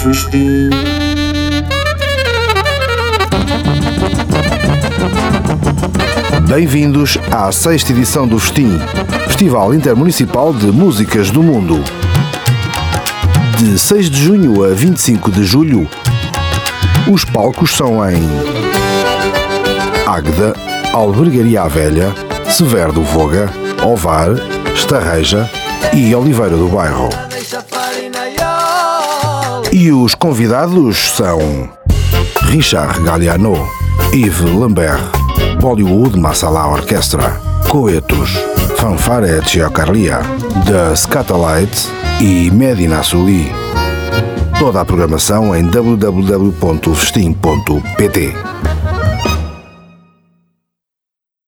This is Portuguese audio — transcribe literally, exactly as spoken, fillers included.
Festim. Bem-vindos à sexta edição do Festim, Festival Intermunicipal de Músicas do Mundo. De seis de junho a vinte e cinco de julho, os palcos são em Águeda, Albergaria à Velha, Severo do Voga, Ovar, Estarreja e Oliveira do Bairro. E os convidados são Richard Galliano, Yves Lambert, Bollywood Masala Orchestra, Coetus, Fanfare Carlia, The Scatolites e Medina Suli. Toda a programação em w w w ponto festim ponto p t.